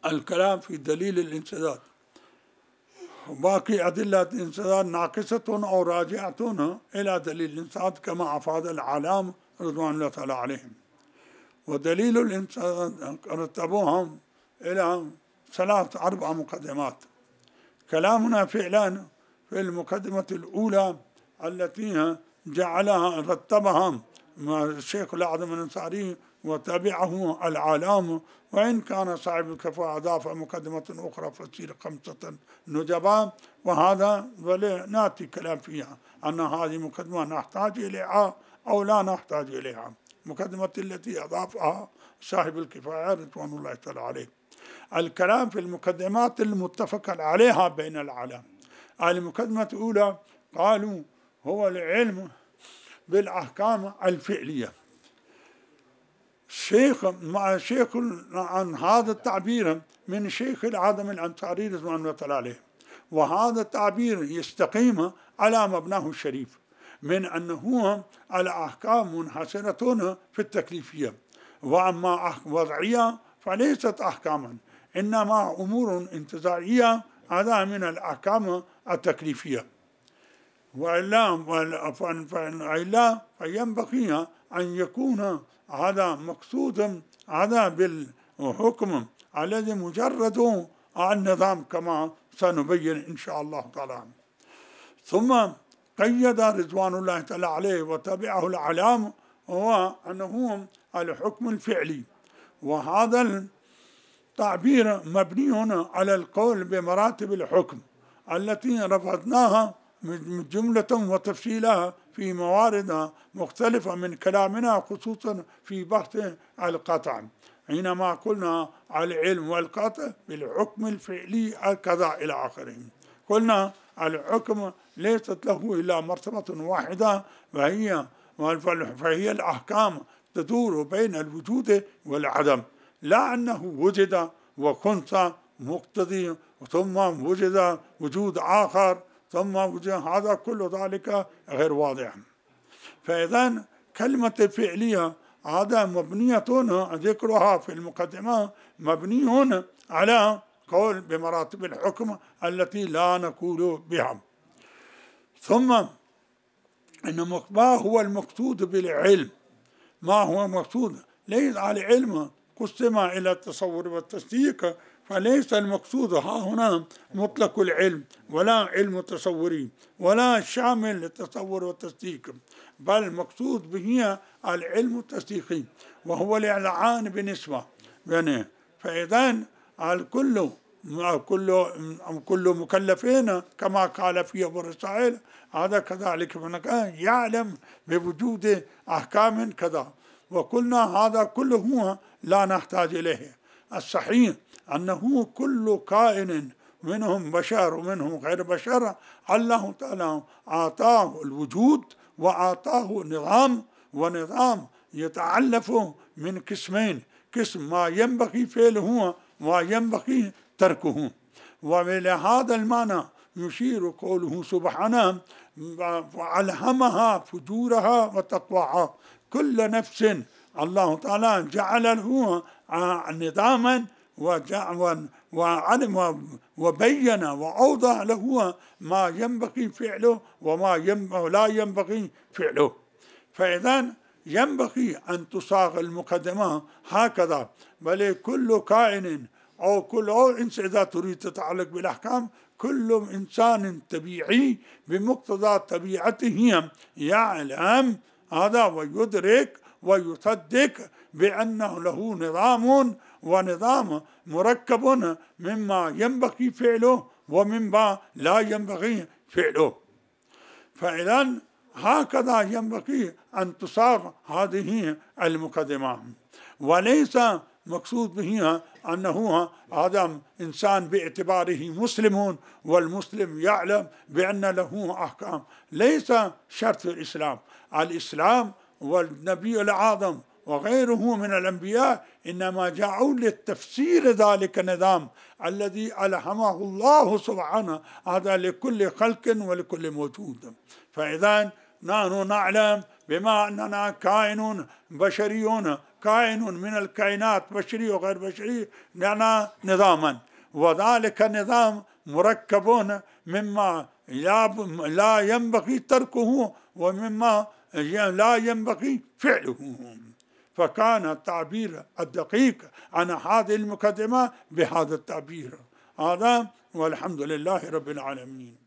الكلام في دليل الانسداد. باقي أدلة الانسداد ناقصة أو راجعة إلى دليل الانسداد كما أفاد العلام رضوان الله تعالى عليهم. ودليل الانسداد رتبوهم إلى 4 مقدمات. كلامنا فعلا في المقدمة الأولى التي جعلها رتبها الشيخ الأعظم الأنصاري وتابعه العالم، وإن كان صاحب الكفاءة أضاف مقدمة أخرى فتصير 5 نجباء، وهذا نأتي كلام فيها أن هذه مقدمة نحتاج إليها أو لا نحتاج إليها. مقدمة التي أضافها صاحب الكفاية رضوان الله تعالى عليه. الكلام في المقدمات المتفق عليها بين العالم. المقدمة الأولى قالوا هو العلم بالأحكام الفعلية. شيخ عن هذا التعبير من شيخ الأعظم الأنصاري رضوان الله تعالى عليه، وهذا التعبير يستقيم على مبناه الشريف من أنه الأحكام منحصرة في التكليفية، وأما وضعية فليست أحكاما، إنما أمور انتزاعية، هذا من الأحكام التكليفية. وإلا فينبغي أن يكون هذا مقصود هذا بالحكم الذي مجرد النظام كما سنبين إن شاء الله تعالى. ثم قيد رضوان الله تعالى عليه وتبعه العلام هو أنه الحكم الفعلي، وهذا التعبير مبني على القول بمراتب الحكم التي رفضناها من جملة وتفصيلها في موارد مختلفة من كلامنا، خصوصا في بحث القطع، حينما قلنا العلم والقطع بالحكم الفعلي كذا إلى آخره. قلنا الحكم ليست له إلا مرتبة واحدة، فهي الأحكام تدور بين الوجود والعدم، لا أنه وجد وكنت مقتضي ثم وجد وجود آخر ثم وجد، هذا كل ذلك غير واضح. فإذا كلمة فعلية هذا مبنية ذكرها في المقدمة مبني على قول بمراتب الحكم التي لا نقول بها. ثم إن ما هو المقصود بالعلم؟ ما هو المقصود؟ ليس على العلم قسم إلى التصور والتصديق، فليس المقصود ها هنا مطلق العلم ولا علم تصوري ولا شامل للتصور والتصديق، بل المقصود به العلم التصديقي، وهو الإعلان بنسبة يعني. فإذا كل مكلفين كما قال في أبو الرسائل هذا كذلك يعلم بوجود أحكام كذا، وقلنا هذا كله لا نحتاج إليه. الصحيح أنه كل كائن منهم بشر ومنهم غير بشر الله تعالى أعطاه الوجود وأعطاه نظام، ونظام يتعلف من قسمين: قسم ما ينبغي فعله وما ينبغي تركه. ولهذا المعنى يشير قوله سبحانه: وألهمها فجورها وتقواها. كل نفس الله تعالى جعل له نظاما وعلم وبين وأوضح له ما ينبغي فعله وما لا ينبغي فعله. فإذا ينبغي أن تصاغ المقدمة هكذا، بل كل كائن أو كل إنسان إذا تريد تتعلق بالأحكام، كل إنسان طبيعي بمقتضى طبيعته يعلم هذا ويدرك ويصدق بأنه له نظام، ونظام مركب مما ينبغي فعله ومما لا ينبغي فعله. فإذا هكذا ينبغي أن تصاغ هذه المقدمة، وليس مقصود به أنه هذا إنسان باعتباره مسلم والمسلم يعلم بأن له أحكام. ليس شرط الإسلام. الإسلام والنبي الأعظم وغيره من الأنبياء إنما جاءوا للتفسير ذلك النظام الذي ألهمه الله سبحانه هذا لكل خلق ولكل موجود. فإذا نحن نعلم بما أننا كائن بشريون كائن من الكائنات بشري وغير بشري لنا نظاما، وذلك النظام مركب مما لا ينبغي تركه ومما لا ينبغي فعله. فكان التعبير الدقيق عن هذه المقدمة بهذا التعبير هذا، والحمد لله رب العالمين.